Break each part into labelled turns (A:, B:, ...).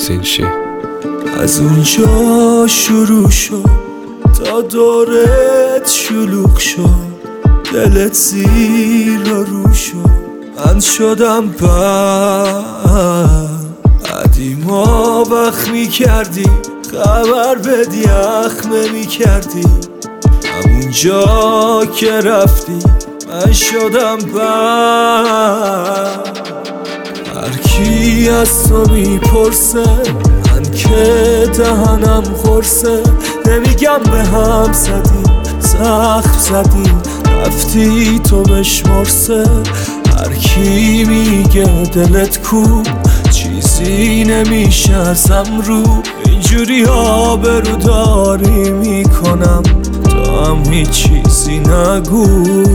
A: زینشی.
B: از اونجا شروع شد تا دورت شلوغ شد، دلت زیر و رو شد، من شدم قدیما وقت میکردی خبر بدی اخمه میکردی، همونجا که رفتی من شدم هر کی از تو میپرسه من که دهنم خورسه، نمیگم به هم زدی زخم زدی رفتی تو بشمرسه، هر کی میگه دلت کو چیزی نمیشه ازم رو، اینجوری آبرو داری میکنم تا هم هیچ چیزی نگو.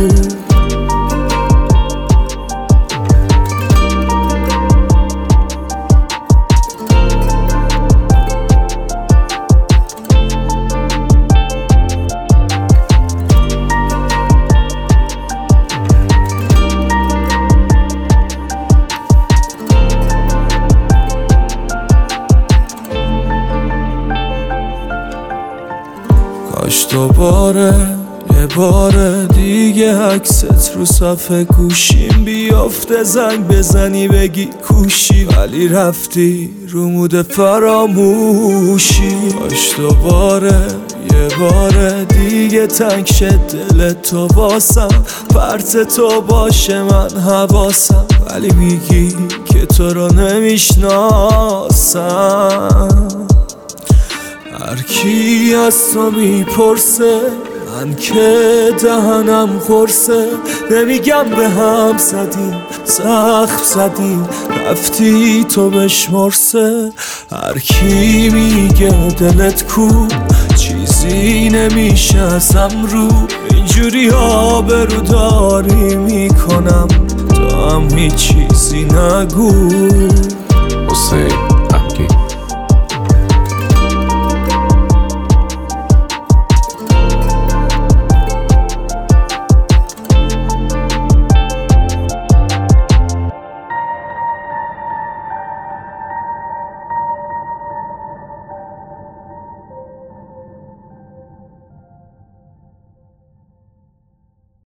B: کاش دوباره یه بار دیگه عکست رو صفحه گوشیم بیافته، زنگ بزنی بگی کوشی ولی رفتی رو مود فراموشی. کاش دوباره یه بار دیگه تنگ شد دل تو واسم، پرت تو باشه من حواسم، ولی میگی که تو رو نمیشناسم. هر کی از تو میپرسه من که دهنم خورسه، نمیگم به هم زدیم زخم زدیم رفتی تو بشمرسه، هر کی میگه دلت کو چیزی نمیشه ازم رو، اینجوری آبرو داری میکنم تا هم هیچ چیزی نگو.
A: حسین